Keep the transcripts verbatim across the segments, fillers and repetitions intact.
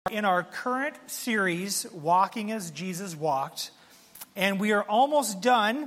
In our current series, Walking as Jesus Walked, and we are almost done.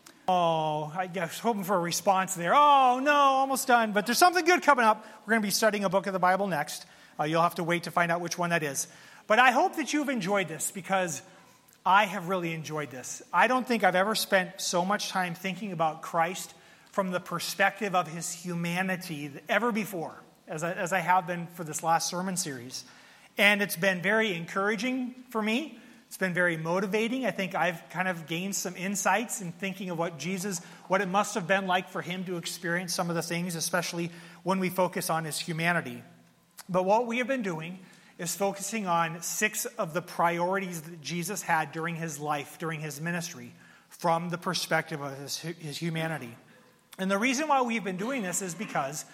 Oh, I was hoping for a response there. Oh, no, almost done. But there's something good coming up. We're going to be studying a book of the Bible next. Uh, you'll have to wait to find out which one that is. But I hope that you've enjoyed this, because I have really enjoyed this. I don't think I've ever spent so much time thinking about Christ from the perspective of his humanity ever before, as I, as I have been for this last sermon series. And it's been very encouraging for me. It's been very motivating. I think I've kind of gained some insights in thinking of what Jesus, what it must have been like for him to experience some of the things, especially when we focus on his humanity. But what we have been doing is focusing on six of the priorities that Jesus had during his life, during his ministry, from the perspective of his, his humanity. And the reason why we've been doing this is because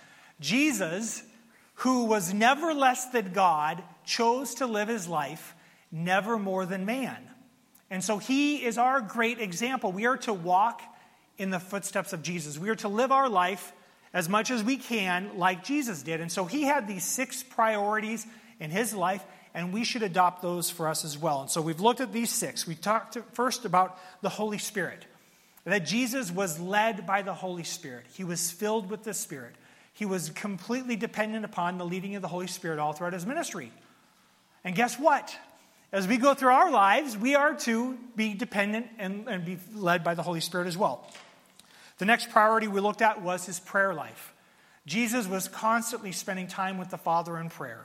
Jesus, who was never less than God, chose to live his life never more than man. And so he is our great example. We are to walk in the footsteps of Jesus. We are to live our life as much as we can like Jesus did. And so he had these six priorities in his life, and we should adopt those for us as well. And so we've looked at these six. We talked first about the Holy Spirit, that Jesus was led by the Holy Spirit. He was filled with the Spirit. He was completely dependent upon the leading of the Holy Spirit all throughout his ministry. And guess what? As we go through our lives, we are to be dependent and, and be led by the Holy Spirit as well. The next priority we looked at was his prayer life. Jesus was constantly spending time with the Father in prayer.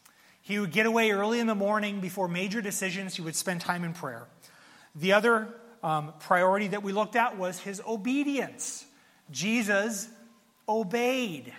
He would get away early in the morning before major decisions. He would spend time in prayer. The other um, priority that we looked at was his obedience. Jesus obeyed.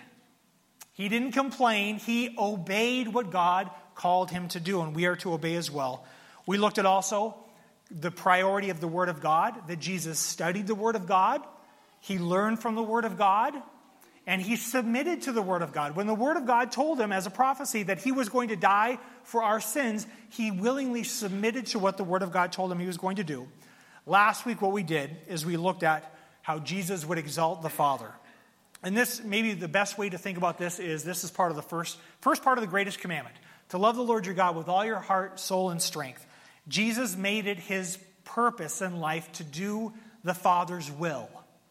He didn't complain. He obeyed what God called him to do, and we are to obey as well. We looked at also the priority of the Word of God, that Jesus studied the Word of God, he learned from the Word of God, and he submitted to the Word of God. When the Word of God told him as a prophecy that he was going to die for our sins, he willingly submitted to what the Word of God told him he was going to do. Last week what we did is we looked at how Jesus would exalt the Father. And this, maybe the best way to think about this is, this is part of the first, first part of the greatest commandment. To love the Lord your God with all your heart, soul, and strength. Jesus made it his purpose in life to do the Father's will.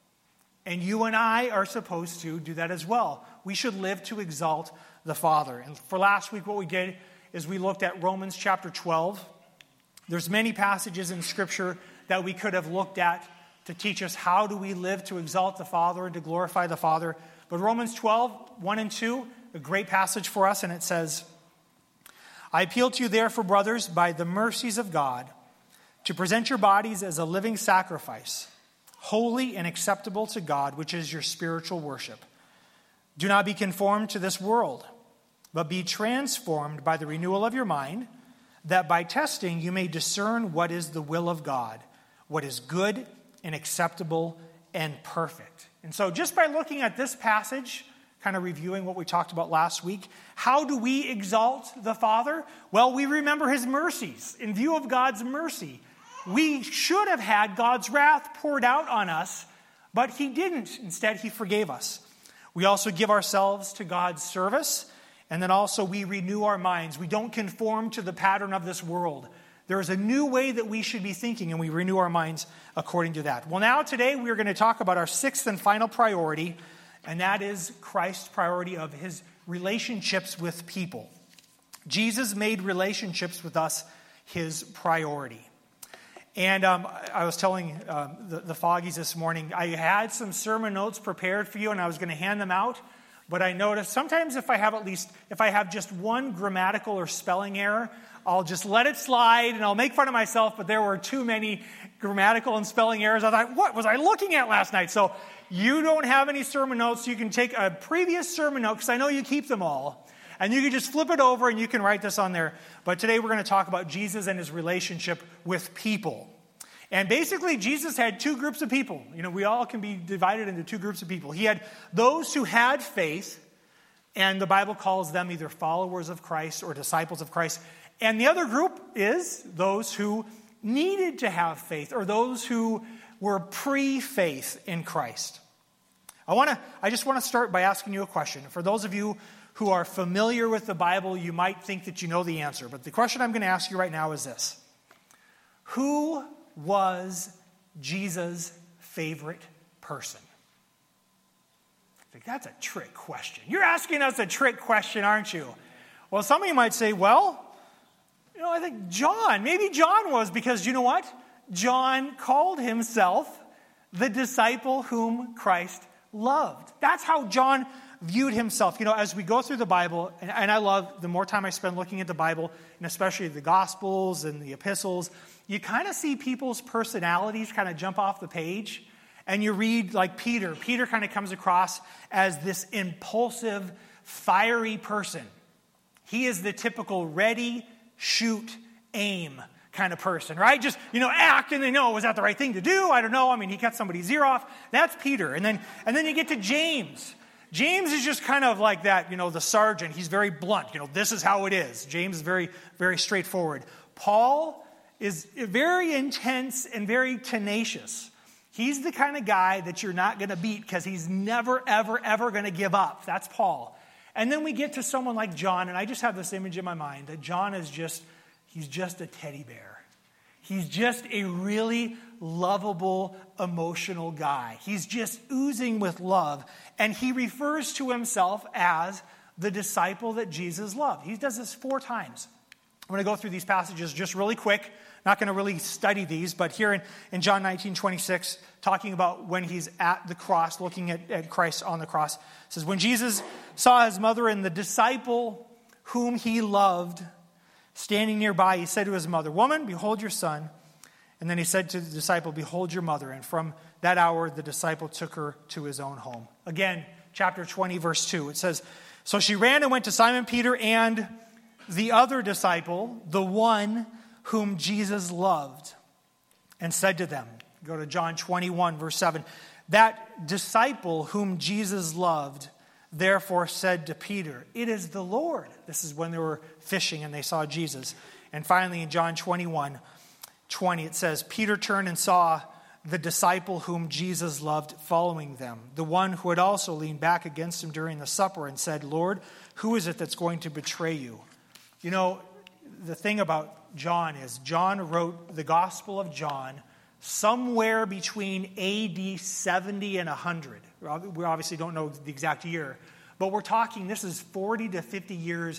And you and I are supposed to do that as well. We should live to exalt the Father. And for last week, what we did is we looked at Romans chapter twelve. There's many passages in Scripture that we could have looked at to teach us how do we live to exalt the Father and to glorify the Father. But Romans twelve, one and two, a great passage for us, and it says, I appeal to you therefore, brothers, by the mercies of God, to present your bodies as a living sacrifice, holy and acceptable to God, which is your spiritual worship. Do not be conformed to this world, but be transformed by the renewal of your mind, that by testing you may discern what is the will of God, what is good and acceptable and perfect. And so just by looking at this passage, kind of reviewing what we talked about last week, how do we exalt the Father? Well, we remember his mercies. In view of God's mercy, we should have had God's wrath poured out on us, but he didn't. Instead, he forgave us. We also give ourselves to God's service, and then also we renew our minds. We don't conform to the pattern of this world. There is a new way that we should be thinking, and we renew our minds according to that. Well, now today we're going to talk about our sixth and final priority, and that is Christ's priority of his relationships with people. Jesus made relationships with us his priority. And um, I was telling um, the, the Foggies this morning, I had some sermon notes prepared for you, and I was going to hand them out. But I noticed sometimes if I have at least, if I have just one grammatical or spelling error, I'll just let it slide, and I'll make fun of myself, but there were too many grammatical and spelling errors. I thought, what was I looking at last night? So you don't have any sermon notes. You can take a previous sermon note, because I know you keep them all, and you can just flip it over, and you can write this on there. But today we're going to talk about Jesus and his relationship with people. And basically, Jesus had two groups of people. You know, we all can be divided into two groups of people. He had those who had faith, and the Bible calls them either followers of Christ or disciples of Christ. And the other group is those who needed to have faith, or those who were pre-faith in Christ. I want to. I just want to start by asking you a question. For those of you who are familiar with the Bible, you might think that you know the answer. But the question I'm going to ask you right now is this. Who was Jesus' favorite person? I think that's a trick question. You're asking us a trick question, aren't you? Well, some of you might say, well, you know, I think John, maybe John was, because you know what? John called himself the disciple whom Christ loved. That's how John viewed himself. You know, as we go through the Bible, and, and I love the more time I spend looking at the Bible, and especially the Gospels and the epistles, you kind of see people's personalities kind of jump off the page. And you read like Peter. Peter kind of comes across as this impulsive, fiery person. He is the typical ready, shoot, aim kind of person, right? Just, you know, act and they know, was that the right thing to do? I don't know. I mean, he cut somebody's ear off. That's Peter. And then, and then you get to James. James is just kind of like that, you know, the sergeant. He's very blunt. You know, this is how it is. James is very, very straightforward. Paul is very intense and very tenacious. He's the kind of guy that you're not going to beat because he's never, ever, ever going to give up. That's Paul. And then we get to someone like John, and I just have this image in my mind that John is just, he's just a teddy bear. He's just a really lovable, emotional guy. He's just oozing with love. And he refers to himself as the disciple that Jesus loved. He does this four times. I'm going to go through these passages just really quick. Not going to really study these, but here in, in John nineteen twenty-six, talking about when he's at the cross, looking at, at Christ on the cross, it says, when Jesus saw his mother and the disciple whom he loved standing nearby, he said to his mother, woman, behold your son. And then he said to the disciple, behold your mother. And from that hour, the disciple took her to his own home. Again, chapter twenty, verse two, it says, so she ran and went to Simon Peter and the other disciple, the one whom Jesus loved, and said to them, go to John twenty-one, verse seven, that disciple whom Jesus loved, therefore said to Peter, it is the Lord. This is when they were fishing and they saw Jesus. And finally in John twenty-one, twenty, it says, Peter turned and saw the disciple whom Jesus loved following them, the one who had also leaned back against him during the supper and said, Lord, who is it that's going to betray you? You know, the thing about John is John wrote the Gospel of John somewhere between A D seventy and one hundred. We obviously don't know the exact year, but we're talking, this is forty to fifty years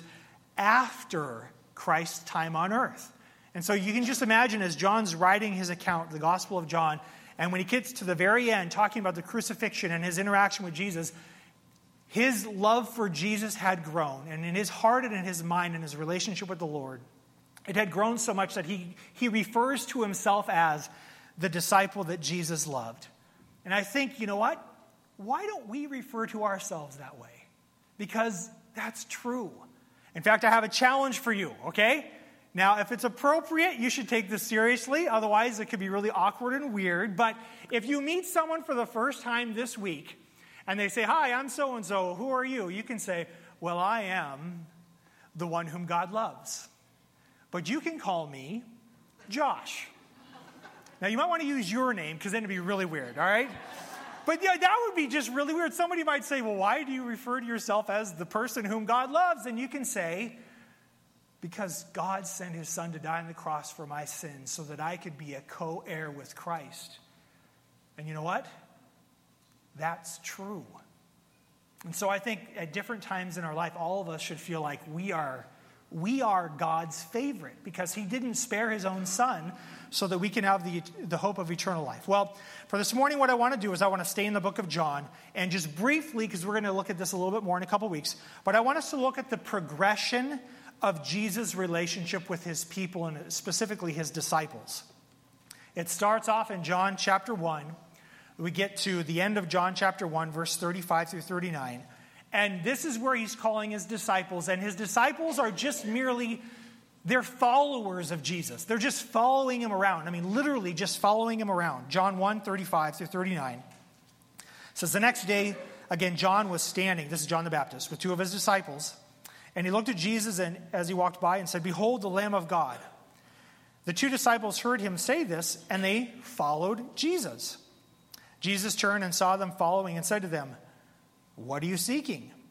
after Christ's time on earth. And so you can just imagine as John's writing his account, the Gospel of John, and when he gets to the very end, talking about the crucifixion and his interaction with Jesus, his love for Jesus had grown. And in his heart and in his mind and his relationship with the Lord, it had grown so much that he, he refers to himself as the disciple that Jesus loved. And I think, you know what? Why don't we refer to ourselves that way? Because that's true. In fact, I have a challenge for you, okay? Now, if it's appropriate, you should take this seriously. Otherwise, it could be really awkward and weird. But if you meet someone for the first time this week, and they say, hi, I'm so-and-so, who are you? You can say, well, I am the one whom God loves. But you can call me Josh. Now, you might want to use your name, because then it'd be really weird, all right? But yeah, that would be just really weird. Somebody might say, well, why do you refer to yourself as the person whom God loves? And you can say, because God sent his son to die on the cross for my sins so that I could be a co-heir with Christ. And you know what? That's true. And so I think at different times in our life, all of us should feel like we are, we are God's favorite because he didn't spare his own son so that we can have the, the hope of eternal life. Well, for this morning, what I want to do is I want to stay in the book of John and just briefly, because we're going to look at this a little bit more in a couple weeks, but I want us to look at the progression of Jesus' relationship with his people and specifically his disciples. It starts off in John chapter one. We get to the end of John chapter one, verse thirty-five through thirty-nine. And this is where he's calling his disciples. And his disciples are just merely, they're followers of Jesus. They're just following him around. I mean, literally just following him around. John one, thirty-five through thirty-nine. It says, the next day, again, John was standing, this is John the Baptist, with two of his disciples. And he looked at Jesus and as he walked by and said, behold, the Lamb of God. The two disciples heard him say this, and they followed Jesus. Jesus turned and saw them following and said to them, what are you seeking?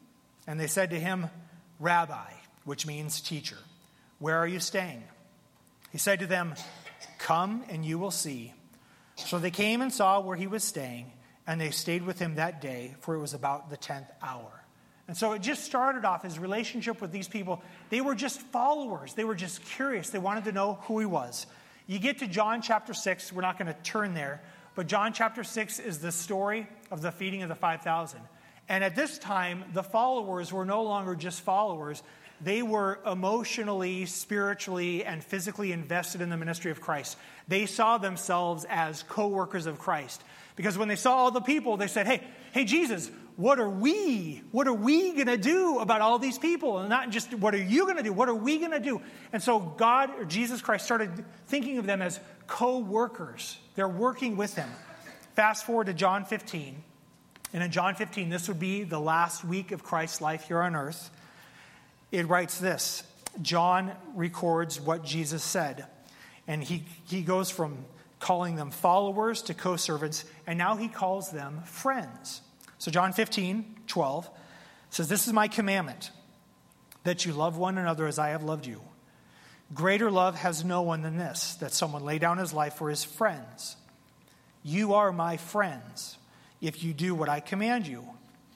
And they said to him, Rabbi, which means teacher, where are you staying? He said to them, come and you will see. So they came and saw where he was staying, and they stayed with him that day, for it was about the tenth hour. And so it just started off his relationship with these people. They were just followers. They were just curious. They wanted to know who he was. You get to John chapter six. We're not going to turn there. But John chapter six is the story of the feeding of the five thousand. And at this time, the followers were no longer just followers. They were emotionally, spiritually, and physically invested in the ministry of Christ. They saw themselves as co-workers of Christ. Because when they saw all the people, they said, hey, hey, Jesus, what are we? What are we going to do about all these people? And not just what are you going to do? What are we going to do? And so God, or Jesus Christ, started thinking of them as co-workers. They're working with him. Fast forward to John fifteen. And in John fifteen, this would be the last week of Christ's life here on earth. It writes this. John records what Jesus said. And he, he goes from calling them followers to co-servants, and now he calls them friends. So John fifteen, twelve says, this is my commandment, that you love one another as I have loved you. Greater love has no one than this, that someone lay down his life for his friends. You are my friends, if you do what I command you.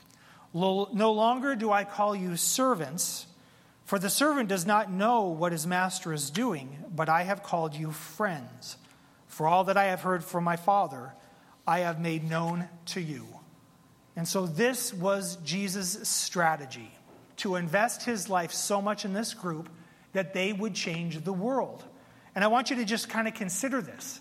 No longer do I call you servants, for the servant does not know what his master is doing, but I have called you friends. For all that I have heard from my Father, I have made known to you. And so this was Jesus' strategy, to invest his life so much in this group that they would change the world. And I want you to just kind of consider this.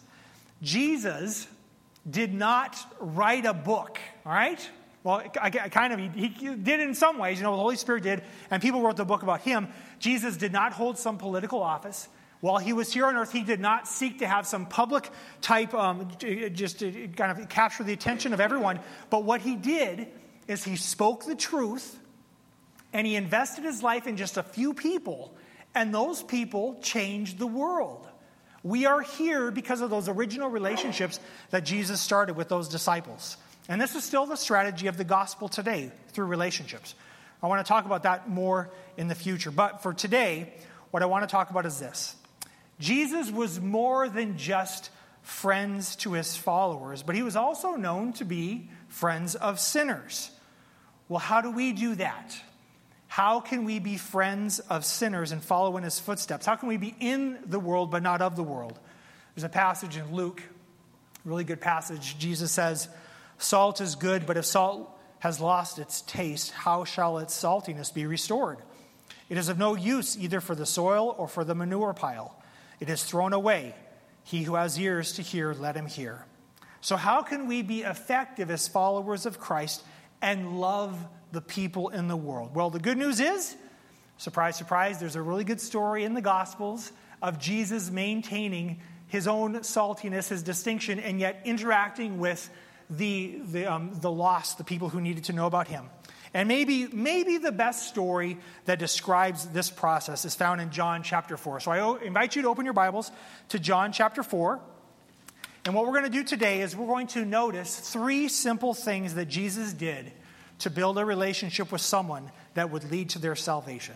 Jesus did not write a book, all right? Well, I, I kind of, he, he did in some ways, you know, the Holy Spirit did, and people wrote the book about him. Jesus did not hold some political office. While he was here on earth, he did not seek to have some public type, um, just to kind of capture the attention of everyone. But what he did is he spoke the truth, and he invested his life in just a few people, and those people changed the world. We are here because of those original relationships that Jesus started with those disciples. And this is still the strategy of the gospel today, through relationships. I want to talk about that more in the future. But for today, what I want to talk about is this. Jesus was more than just friends to his followers, but he was also known to be friends of sinners. Well, how do we do that? How can we be friends of sinners and follow in his footsteps? How can we be in the world but not of the world? There's a passage in Luke, a really good passage. Jesus says, salt is good, but if salt has lost its taste, how shall its saltiness be restored? It is of no use either for the soil or for the manure pile. It is thrown away. He who has ears to hear, let him hear. So how can we be effective as followers of Christ and love the people in the world? Well, the good news is, surprise, surprise, there's a really good story in the Gospels of Jesus maintaining his own saltiness, his distinction, and yet interacting with the the, um, the lost, the people who needed to know about him. And maybe, maybe the best story that describes this process is found in John chapter four. So I invite you to open your Bibles to John chapter four. And what we're going to do today is we're going to notice three simple things that Jesus did to build a relationship with someone that would lead to their salvation.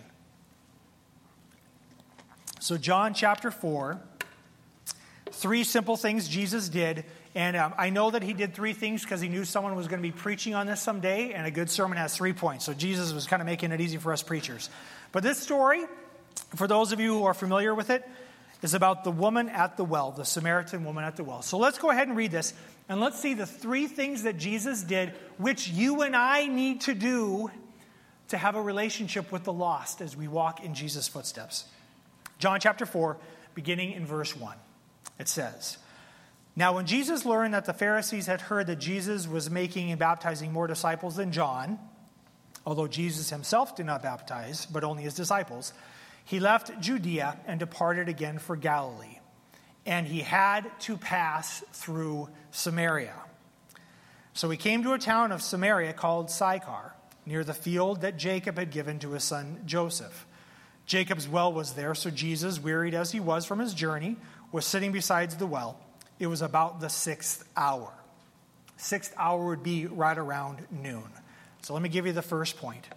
So John chapter four, three simple things Jesus did. And um, I know that he did three things because he knew someone was going to be preaching on this someday, and a good sermon has three points. So Jesus was kind of making it easy for us preachers. But this story, for those of you who are familiar with it, is about the woman at the well, the Samaritan woman at the well. So let's go ahead and read this, and let's see the three things that Jesus did, which you and I need to do to have a relationship with the lost as we walk in Jesus' footsteps. John chapter four, beginning in verse one. It says, now when Jesus learned that the Pharisees had heard that Jesus was making and baptizing more disciples than John, although Jesus himself did not baptize, but only his disciples, he left Judea and departed again for Galilee. And he had to pass through Samaria. So he came to a town of Samaria called Sychar, near the field that Jacob had given to his son Joseph. Jacob's well was there, so Jesus, wearied as he was from his journey, was sitting beside the well. It was about the sixth hour. Sixth hour would be right around noon. So let me give you the first point.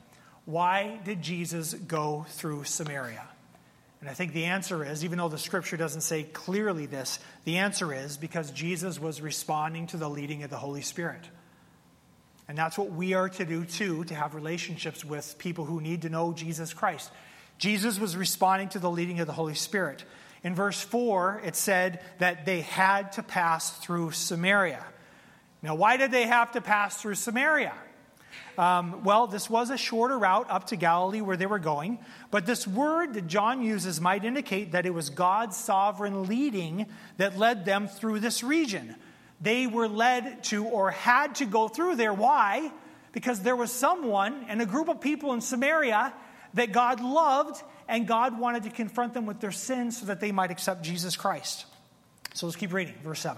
why did Jesus go through Samaria? And I think the answer is, even though the scripture doesn't say clearly this, the answer is because Jesus was responding to the leading of the Holy Spirit. And that's what we are to do too, to have relationships with people who need to know Jesus Christ. Jesus was responding to the leading of the Holy Spirit. In verse four, it said that they had to pass through Samaria. Now, why did they have to pass through Samaria? Um, well, this was a shorter route up to Galilee where they were going. But this word that John uses might indicate that it was God's sovereign leading that led them through this region. They were led to or had to go through there. Why? Because there was someone and a group of people in Samaria that God loved, and God wanted to confront them with their sins so that they might accept Jesus Christ. So let's keep reading. Verse seven.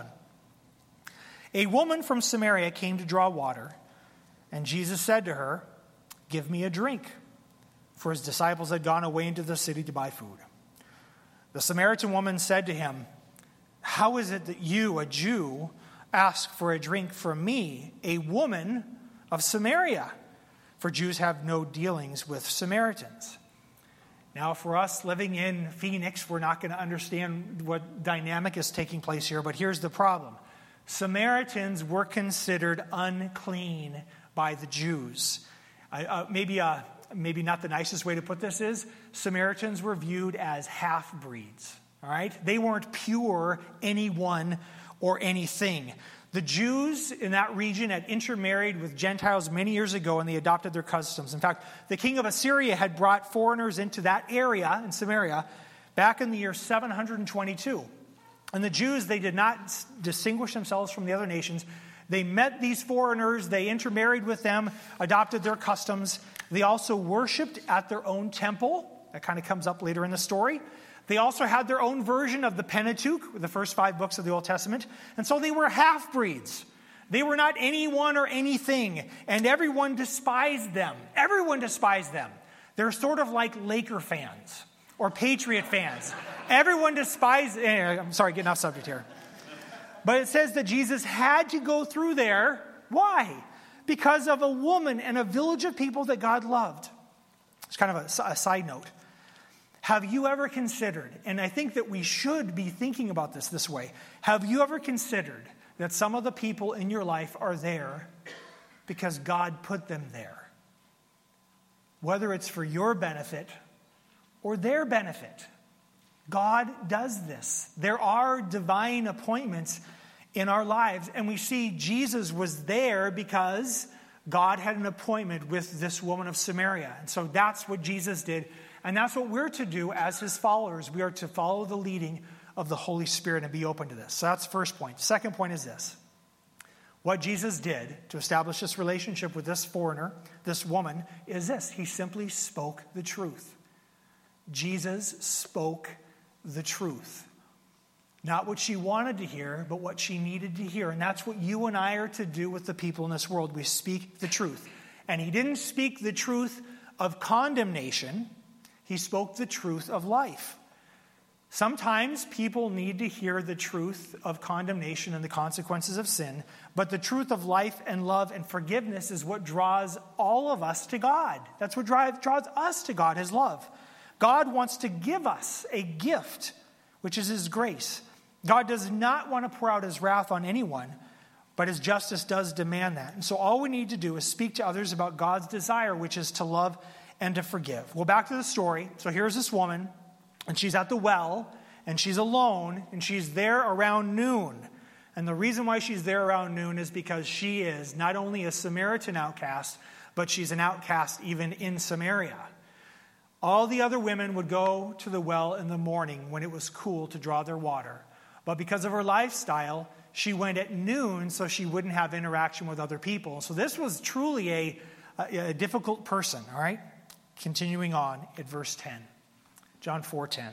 A woman from Samaria came to draw water, and Jesus said to her, "Give me a drink," for his disciples had gone away into the city to buy food. The Samaritan woman said to him, "How is it that you, a Jew, ask for a drink from me, a woman of Samaria? For Jews have no dealings with Samaritans." Now, for us living in Phoenix, we're not going to understand what dynamic is taking place here, but here's the problem. Samaritans were considered unclean by the Jews. Uh, uh, maybe, uh, maybe not the nicest way to put this is, Samaritans were viewed as half-breeds. All right? They weren't pure anyone or anything. The Jews in that region had intermarried with Gentiles many years ago, and they adopted their customs. In fact, the king of Assyria had brought foreigners into that area in Samaria back in the year seven hundred twenty-two. And the Jews, they did not distinguish themselves from the other nations. They met these foreigners, they intermarried with them, adopted their customs. They also worshipped at their own temple. That kind of comes up later in the story. They also had their own version of the Pentateuch, the first five books of the Old Testament. And so they were half-breeds. They were not anyone or anything. And everyone despised them. Everyone despised them. They're sort of like Laker fans or Patriot fans. Everyone despised... Anyway, I'm sorry, getting off subject here. But it says that Jesus had to go through there. Why? Because of a woman and a village of people that God loved. It's kind of a, a side note. Have you ever considered, and I think that we should be thinking about this this way, have you ever considered that some of the people in your life are there because God put them there? Whether it's for your benefit or their benefit. God does this. There are divine appointments in our lives, and we see Jesus was there because God had an appointment with this woman of Samaria. And so that's what Jesus did. And that's what we're to do as his followers. We are to follow the leading of the Holy Spirit and be open to this. So that's the first point. Second point is this. What Jesus did to establish this relationship with this foreigner, this woman, is this. He simply spoke the truth. Jesus spoke the truth. Not what she wanted to hear, but what she needed to hear. And that's what you and I are to do with the people in this world. We speak the truth. And he didn't speak the truth of condemnation. He spoke the truth of life. Sometimes people need to hear the truth of condemnation and the consequences of sin, but the truth of life and love and forgiveness is what draws all of us to God. That's what drive, draws us to God, his love. God wants to give us a gift, which is his grace. God does not want to pour out his wrath on anyone, but his justice does demand that. And so all we need to do is speak to others about God's desire, which is to love and to forgive. Well, back to the story. So here's this woman, and she's at the well, and she's alone, and she's there around noon. And the reason why she's there around noon is because she is not only a Samaritan outcast, but she's an outcast even in Samaria. All the other women would go to the well in the morning when it was cool to draw their water. But because of her lifestyle, she went at noon so she wouldn't have interaction with other people. So this was truly a, a, a difficult person, all right? Continuing on at verse ten. John four ten.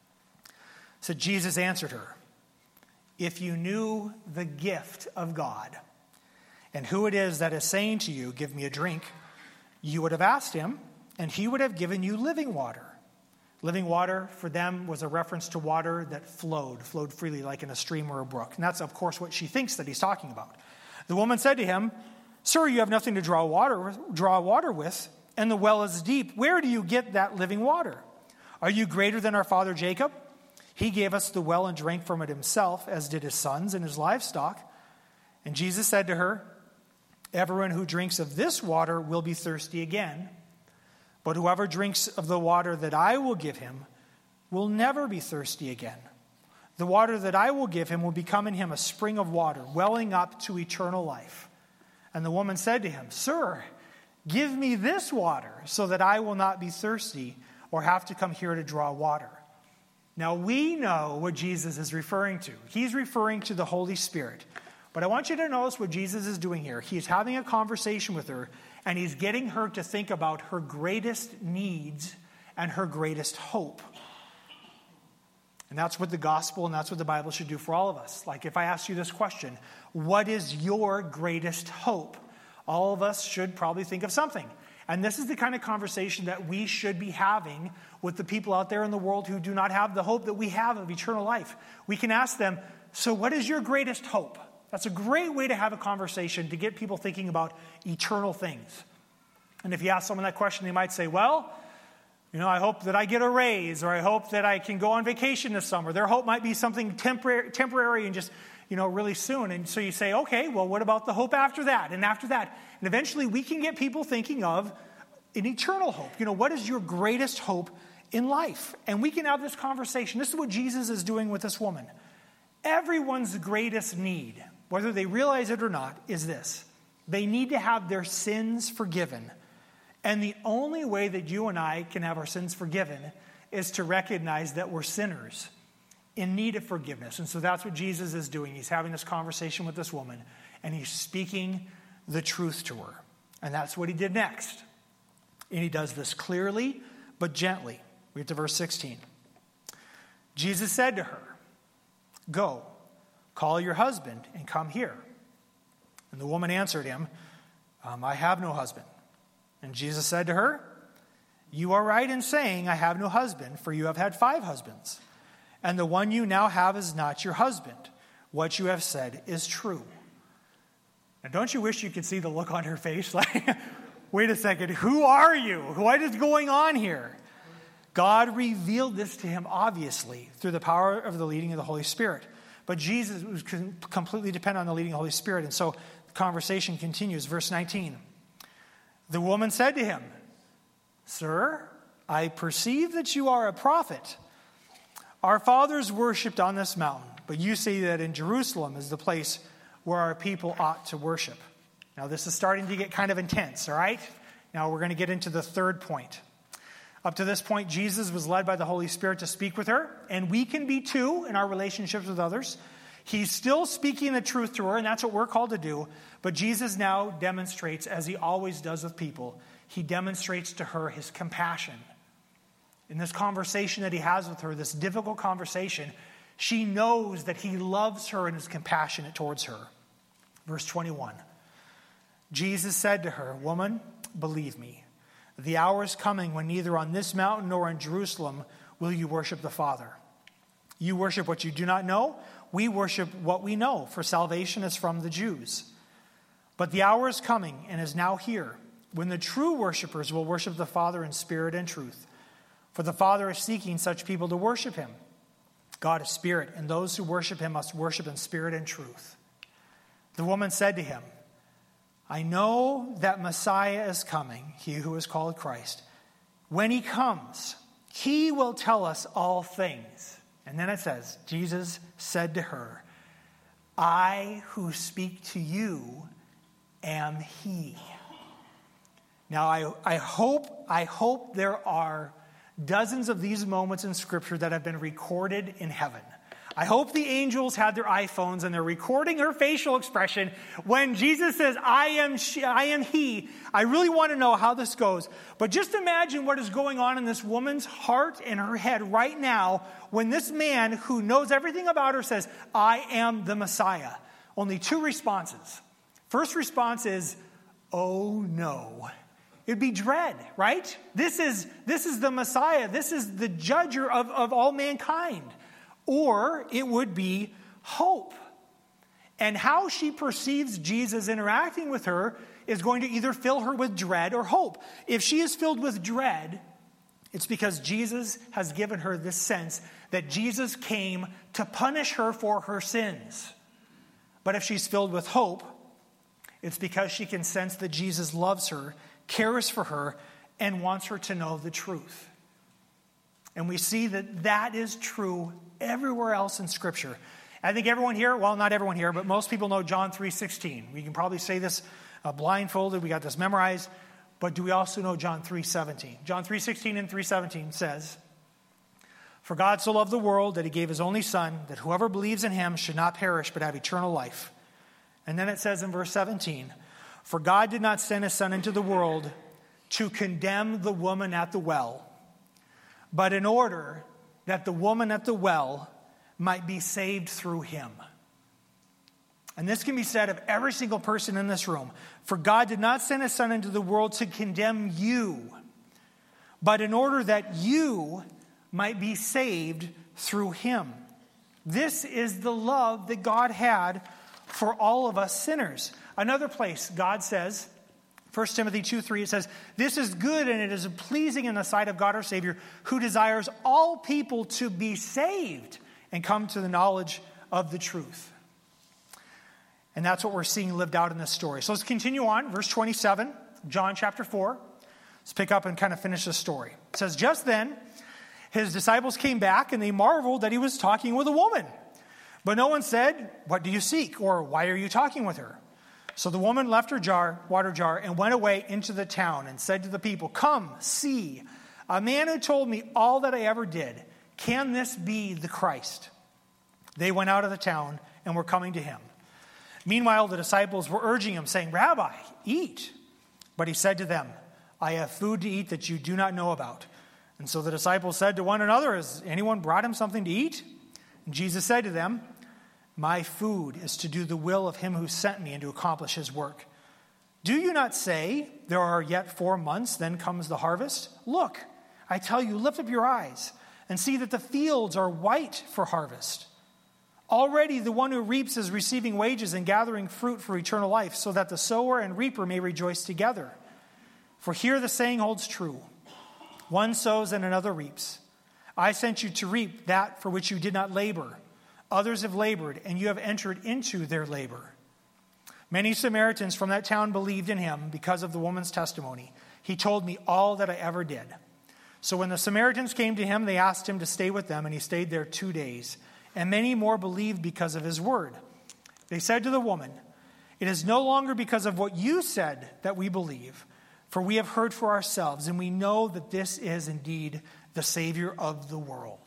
So Jesus answered her, "If you knew the gift of God and who it is that is saying to you, 'Give me a drink,' you would have asked him, and he would have given you living water." Living water for them was a reference to water that flowed, flowed freely like in a stream or a brook. And that's, of course, what she thinks that he's talking about. The woman said to him, "Sir, you have nothing to draw water, draw water with, and the well is deep. Where do you get that living water? Are you greater than our father Jacob? He gave us the well and drank from it himself, as did his sons and his livestock. And Jesus said to her, everyone who drinks of this water will be thirsty again. But whoever drinks of the water that I will give him will never be thirsty again. The water that I will give him will become in him a spring of water, welling up to eternal life. And the woman said to him, Sir, give me this water so that I will not be thirsty or have to come here to draw water. Now we know what Jesus is referring to. He's referring to the Holy Spirit. But I want you to notice what Jesus is doing here. He's having a conversation with her, and he's getting her to think about her greatest needs and her greatest hope. And that's what the gospel and that's what the Bible should do for all of us. Like if I ask you this question, what is your greatest hope? All of us should probably think of something. And this is the kind of conversation that we should be having with the people out there in the world who do not have the hope that we have of eternal life. We can ask them, so what is your greatest hope? That's a great way to have a conversation to get people thinking about eternal things. And if you ask someone that question, they might say, well, you know, I hope that I get a raise, or I hope that I can go on vacation this summer. Their hope might be something temporary, temporary and just, you know, really soon. And so you say, okay, well, what about the hope after that and after that? And eventually we can get people thinking of an eternal hope. You know, what is your greatest hope in life? And we can have this conversation. This is what Jesus is doing with this woman. Everyone's greatest need, whether they realize it or not, is this. They need to have their sins forgiven. And the only way that you and I can have our sins forgiven is to recognize that we're sinners in need of forgiveness. And so that's what Jesus is doing. He's having this conversation with this woman, and he's speaking the truth to her. And that's what he did next. And he does this clearly but gently. We get to verse sixteen. Jesus said to her, Go, call your husband and come here. And the woman answered him, um, I have no husband. And Jesus said to her, You are right in saying, I have no husband, for you have had five husbands. And the one you now have is not your husband. What you have said is true. Now, don't you wish you could see the look on her face? Like, wait a second, who are you? What is going on here? God revealed this to him, obviously, through the power of the leading of the Holy Spirit. But Jesus was completely dependent on the leading of the Holy Spirit. And so the conversation continues. Verse nineteen. The woman said to him, Sir, I perceive that you are a prophet. Our fathers worshipped on this mountain, but you say that in Jerusalem is the place where our people ought to worship. Now this is starting to get kind of intense, all right? Now we're going to get into the third point. Up to this point, Jesus was led by the Holy Spirit to speak with her, and we can be too in our relationships with others. He's still speaking the truth to her, and that's what we're called to do. But Jesus now demonstrates, as he always does with people, he demonstrates to her his compassion. In this conversation that he has with her, this difficult conversation, she knows that he loves her and is compassionate towards her. Verse twenty-one. Jesus said to her, Woman, believe me, the hour is coming when neither on this mountain nor in Jerusalem will you worship the Father. You worship what you do not know. We worship what we know, for salvation is from the Jews. But the hour is coming and is now here when the true worshipers will worship the Father in spirit and truth. For the Father is seeking such people to worship him. God is spirit, and those who worship him must worship in spirit and truth. The woman said to him, I know that Messiah is coming, he who is called Christ. When he comes, he will tell us all things. And then it says, Jesus said to her, I who speak to you am he. Now, I, I hope, I hope there are dozens of these moments in Scripture that have been recorded in heaven. I hope the angels had their iPhones and they're recording her facial expression when Jesus says, I am she, I am he. I really want to know how this goes. But just imagine what is going on in this woman's heart and her head right now when this man who knows everything about her says, I am the Messiah. Only two responses. First response is, oh no. It'd be dread, right? This is, this is the Messiah. This is the judger of, of all mankind. Or it would be hope. And how she perceives Jesus interacting with her is going to either fill her with dread or hope. If she is filled with dread, it's because Jesus has given her this sense that Jesus came to punish her for her sins. But if she's filled with hope, it's because she can sense that Jesus loves her, cares for her, and wants her to know the truth. And we see that that is true everywhere else in Scripture. I think everyone here, well, not everyone here, but most people know John three sixteen. We can probably say this uh, blindfolded. We got this memorized. But do we also know John three seventeen? John three sixteen and three seventeen says, "For God so loved the world that he gave his only Son, that whoever believes in him should not perish but have eternal life." And then it says in verse seventeen, "For God did not send his Son into the world to condemn the woman at the well, but in order that the woman at the well might be saved through him." And this can be said of every single person in this room. For God did not send his Son into the world to condemn you, but in order that you might be saved through him. This is the love that God had for all of us sinners. Another place, God says, First Timothy two three, it says, "This is good and it is pleasing in the sight of God our Savior, who desires all people to be saved and come to the knowledge of the truth." And that's what we're seeing lived out in this story. So let's continue on. Verse twenty-seven, John chapter four. Let's pick up and kind of finish the story. It says, "Just then his disciples came back and they marveled that he was talking with a woman. But no one said, 'What do you seek?' or 'Why are you talking with her?' So the woman left her jar, water jar and went away into the town and said to the people, 'Come, see, a man who told me all that I ever did. Can this be the Christ?' They went out of the town and were coming to him. Meanwhile, the disciples were urging him, saying, 'Rabbi, eat.' But he said to them, 'I have food to eat that you do not know about.' And so the disciples said to one another, 'Has anyone brought him something to eat?' And Jesus said to them, 'My food is to do the will of him who sent me and to accomplish his work. Do you not say, there are yet four months, then comes the harvest? Look, I tell you, lift up your eyes and see that the fields are white for harvest. Already the one who reaps is receiving wages and gathering fruit for eternal life, so that the sower and reaper may rejoice together. For here the saying holds true, one sows and another reaps. I sent you to reap that for which you did not labor. Others have labored, and you have entered into their labor.' Many Samaritans from that town believed in him because of the woman's testimony. He told me all that I ever did. So when the Samaritans came to him, they asked him to stay with them, and he stayed there two days. And many more believed because of his word. They said to the woman, 'It is no longer because of what you said that we believe, for we have heard for ourselves, and we know that this is indeed the Savior of the world.'"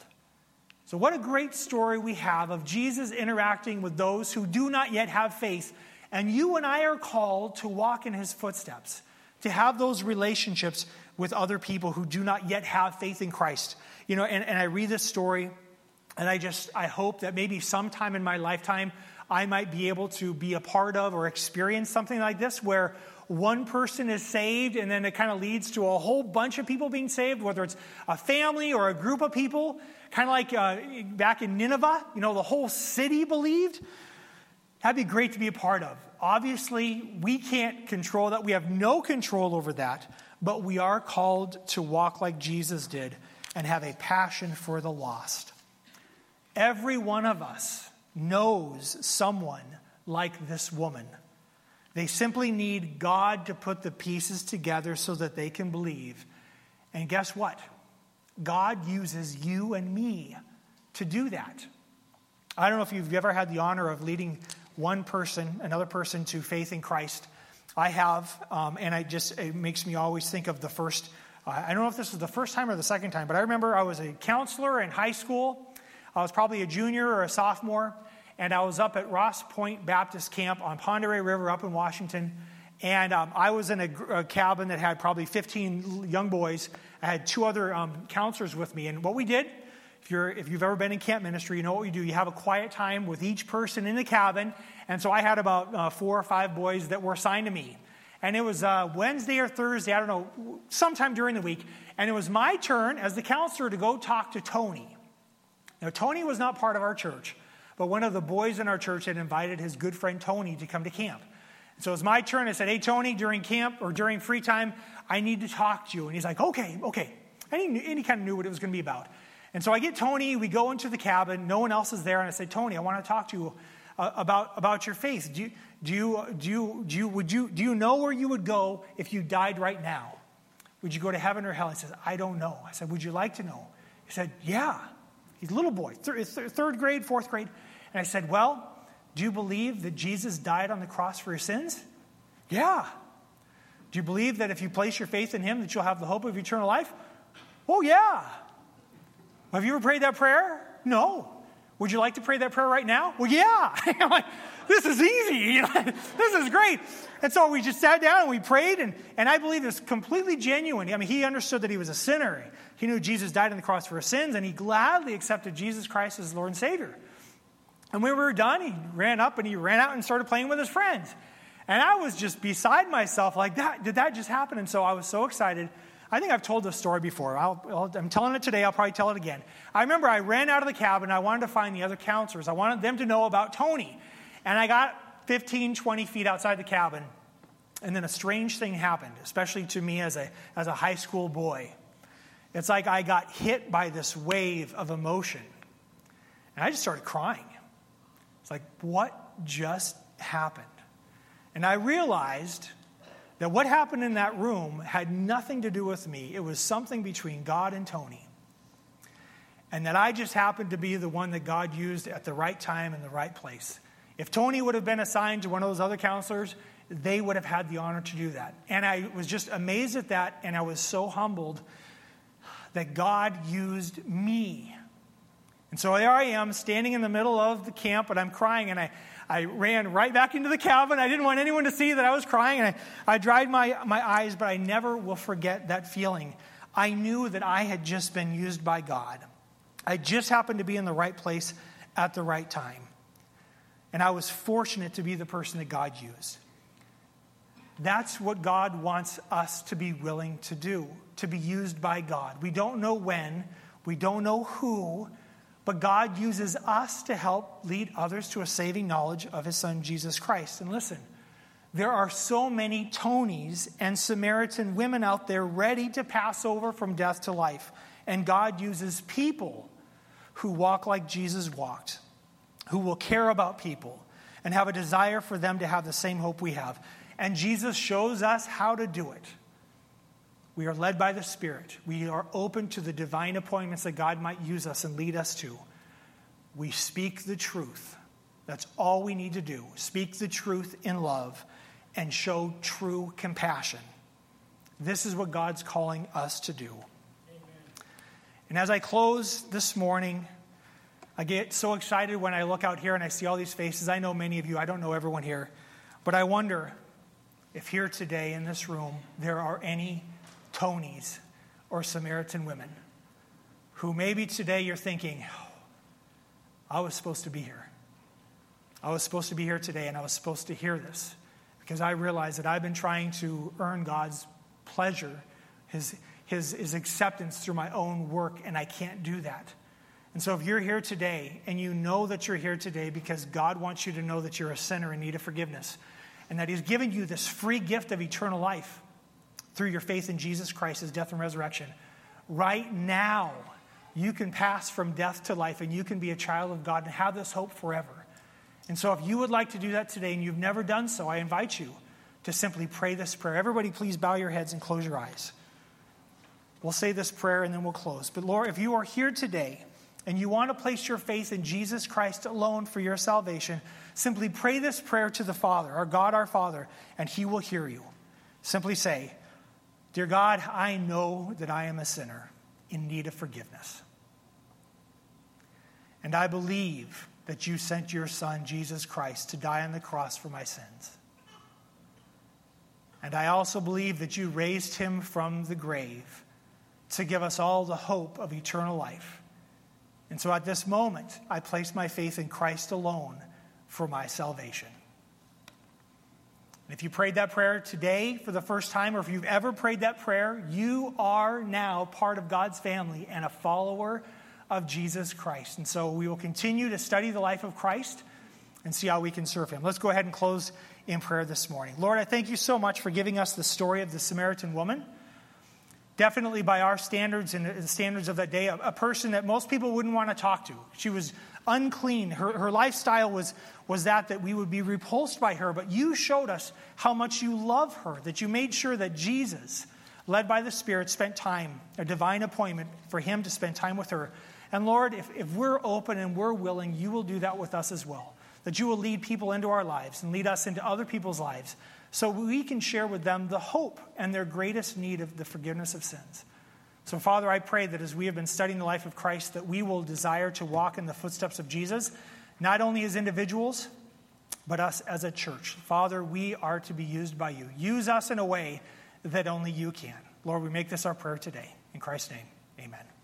So what a great story we have of Jesus interacting with those who do not yet have faith. And you and I are called to walk in his footsteps, to have those relationships with other people who do not yet have faith in Christ. You know, and, and I read this story, and I just, I hope that maybe sometime in my lifetime, I might be able to be a part of or experience something like this, where one person is saved and then it kind of leads to a whole bunch of people being saved, whether it's a family or a group of people, kind of like uh, back in Nineveh, you know, the whole city believed. That'd be great to be a part of. Obviously, we can't control that. We have no control over that, but we are called to walk like Jesus did and have a passion for the lost. Every one of us knows someone like this woman. They simply need God to put the pieces together so that they can believe. And guess what? God uses you and me to do that. I don't know if you've ever had the honor of leading one person, another person, to faith in Christ. I have, um, and I just it makes me always think of the first, uh, I don't know if this was the first time or the second time, but I remember I was a counselor in high school. I was probably a junior or a sophomore, and I was up at Ross Point Baptist Camp on Pend Oreille River up in Washington, and um, I was in a, a cabin that had probably fifteen young boys. I had two other um, counselors with me, and what we did, if you're if you've ever been in camp ministry, you know what we do. You have a quiet time with each person in the cabin, and so I had about uh, four or five boys that were assigned to me, and it was uh, Wednesday or Thursday, I don't know, sometime during the week, and it was my turn as the counselor to go talk to Tony. Now, Tony was not part of our church, but one of the boys in our church had invited his good friend Tony to come to camp. So it was my turn. I said, hey, Tony, during camp or during free time, I need to talk to you. And he's like, okay, okay. And he, knew, and he kind of knew what it was going to be about. And so I get Tony, we go into the cabin, no one else is there, and I said, Tony, I want to talk to you uh, about, about your faith. Do you, do you, do you, do you, would you, do you know where you would go if you died right now? Would you go to heaven or hell? He says, I don't know. I said, would you like to know? He said, yeah. He's a little boy, th- th- third grade, fourth grade. And I said, well, do you believe that Jesus died on the cross for your sins? Yeah. Do you believe that if you place your faith in him that you'll have the hope of eternal life? Oh, yeah. Have you ever prayed that prayer? No. Would you like to pray that prayer right now? Well, yeah. I'm like, this is easy. This is great. And so we just sat down and we prayed, and, and I believe it's completely genuine. I mean, he understood that he was a sinner. He knew Jesus died on the cross for his sins, and he gladly accepted Jesus Christ as Lord and Savior. And when we were done, he ran up and he ran out and started playing with his friends. And I was just beside myself like, that. Did that just happen? And so I was so excited. I think I've told this story before. I'll, I'll, I'm telling it today. I'll probably tell it again. I remember I ran out of the cabin. I wanted to find the other counselors. I wanted them to know about Tony. And I got fifteen, twenty feet outside the cabin. And then a strange thing happened, especially to me as a, as a high school boy. It's like I got hit by this wave of emotion. And I just started crying. It's like, what just happened? And I realized that what happened in that room had nothing to do with me. It was something between God and Tony. And that I just happened to be the one that God used at the right time in the right place. If Tony would have been assigned to one of those other counselors, they would have had the honor to do that. And I was just amazed at that, and I was so humbled that God used me. And so there I am, standing in the middle of the camp, and I'm crying, and I, I ran right back into the cabin. I didn't want anyone to see that I was crying, and I, I dried my, my eyes, but I never will forget that feeling. I knew that I had just been used by God. I just happened to be in the right place at the right time. And I was fortunate to be the person that God used. That's what God wants us to be willing to do, to be used by God. We don't know when, we don't know who, but God uses us to help lead others to a saving knowledge of his son, Jesus Christ. And listen, there are so many Tonys and Samaritan women out there ready to pass over from death to life. And God uses people who walk like Jesus walked, who will care about people and have a desire for them to have the same hope we have. And Jesus shows us how to do it. We are led by the Spirit. We are open to the divine appointments that God might use us and lead us to. We speak the truth. That's all we need to do. Speak the truth in love and show true compassion. This is what God's calling us to do. Amen. And as I close this morning, I get so excited when I look out here and I see all these faces. I know many of you. I don't know everyone here. But I wonder if here today in this room there are any Tonys or Samaritan women who maybe today you're thinking, oh, I was supposed to be here. I was supposed to be here today, and I was supposed to hear this because I realize that I've been trying to earn God's pleasure, his, his, his acceptance through my own work, and I can't do that. And so if you're here today and you know that you're here today because God wants you to know that you're a sinner in need of forgiveness and that he's given you this free gift of eternal life through your faith in Jesus Christ, his death and resurrection, right now you can pass from death to life and you can be a child of God and have this hope forever. And so if you would like to do that today and you've never done so, I invite you to simply pray this prayer. Everybody please bow your heads and close your eyes. We'll say this prayer and then we'll close. But Lord, if you are here today and you want to place your faith in Jesus Christ alone for your salvation, simply pray this prayer to the Father, our God, our Father, and he will hear you. Simply say, Dear God, I know that I am a sinner in need of forgiveness. And I believe that you sent your Son, Jesus Christ, to die on the cross for my sins. And I also believe that you raised him from the grave to give us all the hope of eternal life. And so at this moment, I place my faith in Christ alone for my salvation. And if you prayed that prayer today for the first time, or if you've ever prayed that prayer, you are now part of God's family and a follower of Jesus Christ. And so we will continue to study the life of Christ and see how we can serve him. Let's go ahead and close in prayer this morning. Lord, I thank you so much for giving us the story of the Samaritan woman. Definitely by our standards and the standards of that day, a, a person that most people wouldn't want to talk to. She was unclean. Her, her lifestyle was, was that, that we would be repulsed by her. But you showed us how much you love her, that you made sure that Jesus, led by the Spirit, spent time, a divine appointment for him to spend time with her. And Lord, if, if we're open and we're willing, you will do that with us as well. That you will lead people into our lives and lead us into other people's lives so we can share with them the hope and their greatest need of the forgiveness of sins. So, Father, I pray that as we have been studying the life of Christ, that we will desire to walk in the footsteps of Jesus, not only as individuals, but us as a church. Father, we are to be used by you. Use us in a way that only you can. Lord, we make this our prayer today. In Christ's name, amen.